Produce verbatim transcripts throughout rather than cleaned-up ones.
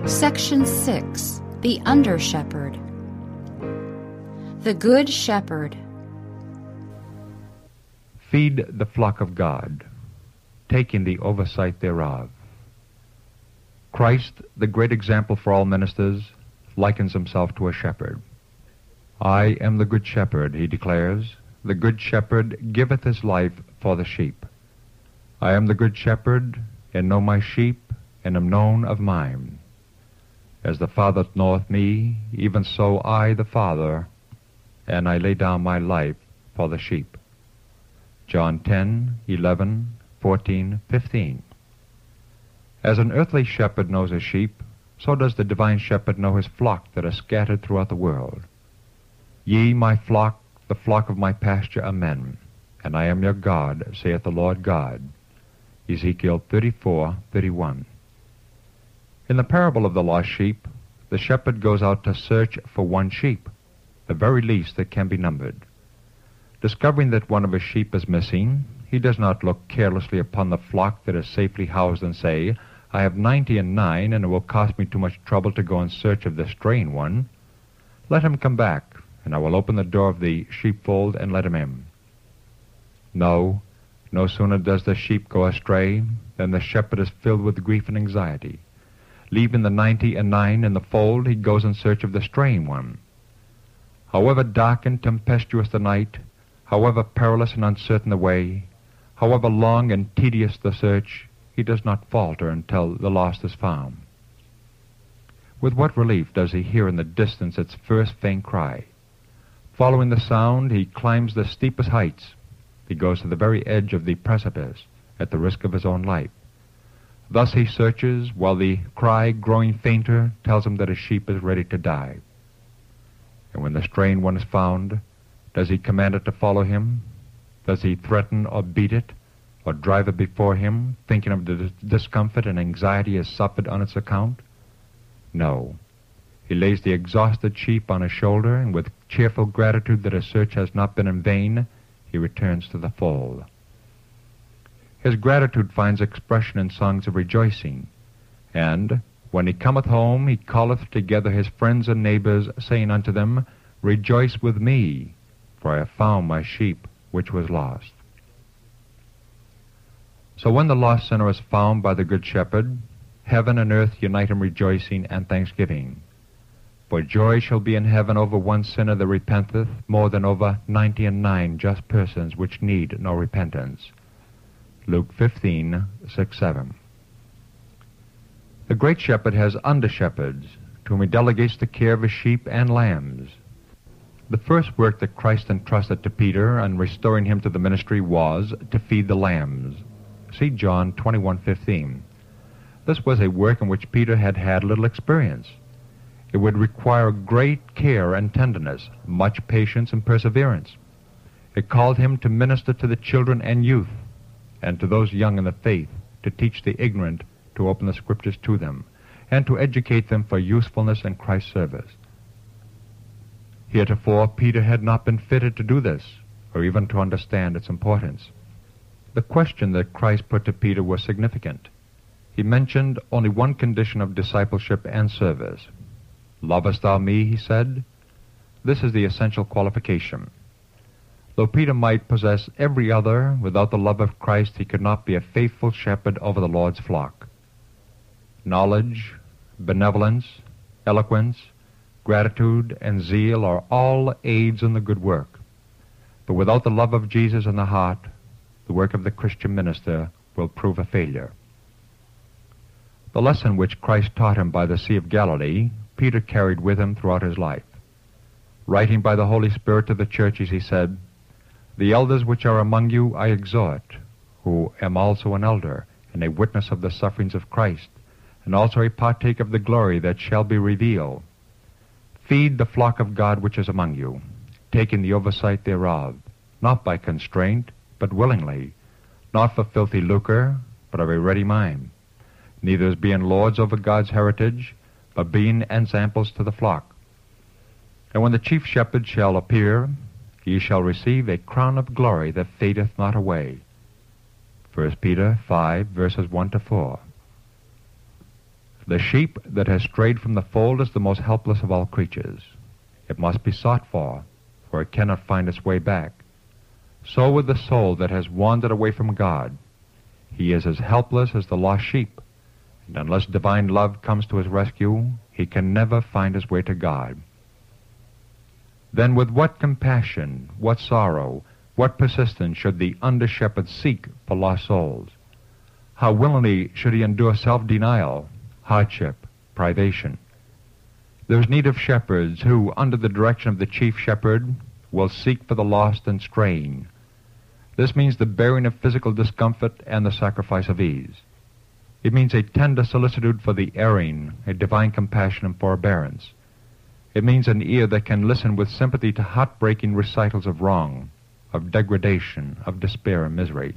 Section six. The Under-Shepherd. The Good Shepherd. Feed the flock of God, taking the oversight thereof. Christ, the great example for all ministers, likens himself to a shepherd. I am the good shepherd, he declares. The good shepherd giveth his life for the sheep. I am the good shepherd, and know my sheep, and am known of mine. As the Father knoweth me, even so I the Father, and I lay down my life for the sheep. John ten, eleven, fourteen, fifteen. As an earthly shepherd knows his sheep, so does the divine shepherd know his flock that are scattered throughout the world. Ye, my flock, the flock of my pasture, are men, and I am your God, saith the Lord God. Ezekiel thirty-four, thirty-one. In the parable of the lost sheep, the shepherd goes out to search for one sheep, the very least that can be numbered. Discovering that one of his sheep is missing, he does not look carelessly upon the flock that is safely housed and say, I have ninety and nine, and it will cost me too much trouble to go in search of the straying one. Let him come back, and I will open the door of the sheepfold and let him in. No, no sooner does the sheep go astray than the shepherd is filled with grief and anxiety. Leaving the ninety and nine in the fold, he goes in search of the straying one. However dark and tempestuous the night, however perilous and uncertain the way, however long and tedious the search, he does not falter until the lost is found. With what relief does he hear in the distance its first faint cry. Following the sound, he climbs the steepest heights. He goes to the very edge of the precipice, at the risk of his own life. Thus he searches, while the cry, growing fainter, tells him that his sheep is ready to die. And when the straying one is found, does he command it to follow him? Does he threaten or beat it, or drive it before him, thinking of the discomfort and anxiety he has suffered on its account? No. He lays the exhausted sheep on his shoulder, and with cheerful gratitude that his search has not been in vain, he returns to the fold. His gratitude finds expression in songs of rejoicing, and when he cometh home, he calleth together his friends and neighbors, saying unto them, Rejoice with me, for I have found my sheep which was lost. So when the lost sinner is found by the Good Shepherd, heaven and earth unite in rejoicing and thanksgiving. For joy shall be in heaven over one sinner that repenteth, more than over ninety and nine just persons which need no repentance. Luke fifteen, six, seven. The great shepherd has under-shepherds, to whom he delegates the care of his sheep and lambs. The first work that Christ entrusted to Peter in restoring him to the ministry was to feed the lambs. See John twenty-one, fifteen. This was a work in which Peter had had little experience. It would require great care and tenderness, much patience and perseverance. It called him to minister to the children and youth, and to those young in the faith, to teach the ignorant to open the Scriptures to them, and to educate them for usefulness in Christ's service. Heretofore, Peter had not been fitted to do this, or even to understand its importance. The question that Christ put to Peter was significant. He mentioned only one condition of discipleship and service. Lovest thou me, he said? This is the essential qualification. Though Peter might possess every other, without the love of Christ he could not be a faithful shepherd over the Lord's flock. Knowledge, benevolence, eloquence, gratitude, and zeal are all aids in the good work. But without the love of Jesus in the heart, the work of the Christian minister will prove a failure. The lesson which Christ taught him by the Sea of Galilee, Peter carried with him throughout his life. Writing by the Holy Spirit to the churches, he said, The elders which are among you I exhort, who am also an elder, and a witness of the sufferings of Christ, and also a partaker of the glory that shall be revealed. Feed the flock of God which is among you, taking the oversight thereof, not by constraint, but willingly, not for filthy lucre, but of a ready mind, neither as being lords over God's heritage, but being ensamples to the flock. And when the chief shepherd shall appear, ye shall receive a crown of glory that fadeth not away. First Peter five, verses one to four. The sheep that has strayed from the fold is the most helpless of all creatures. It must be sought for, for it cannot find its way back. So with the soul that has wandered away from God. He is as helpless as the lost sheep, and unless divine love comes to his rescue, he can never find his way to God. Then with what compassion, what sorrow, what persistence should the under-shepherd seek for lost souls? How willingly should he endure self-denial, hardship, privation? There is need of shepherds who, under the direction of the chief shepherd, will seek for the lost and straying. This means the bearing of physical discomfort and the sacrifice of ease. It means a tender solicitude for the erring, a divine compassion and forbearance. It means an ear that can listen with sympathy to heart-breaking recitals of wrong, of degradation, of despair and misery.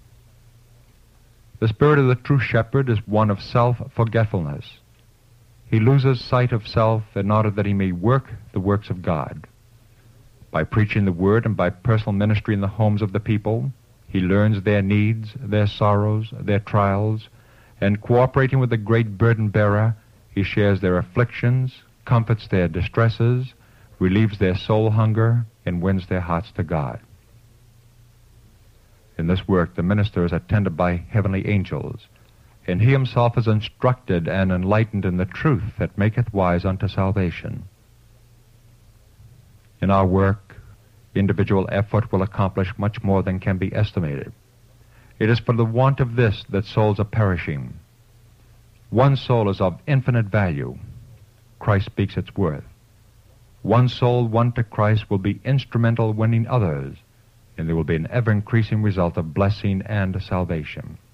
The spirit of the true shepherd is one of self-forgetfulness. He loses sight of self in order that he may work the works of God. By preaching the word and by personal ministry in the homes of the people, he learns their needs, their sorrows, their trials, and cooperating with the great burden-bearer, he shares their afflictions, comforts their distresses, relieves their soul hunger, and wins their hearts to God. In this work, the minister is attended by heavenly angels, and he himself is instructed and enlightened in the truth that maketh wise unto salvation. In our work, individual effort will accomplish much more than can be estimated. It is for the want of this that souls are perishing. One soul is of infinite value. Christ speaks its worth. One soul won to Christ will be instrumental in winning others, and there will be an ever-increasing result of blessing and salvation.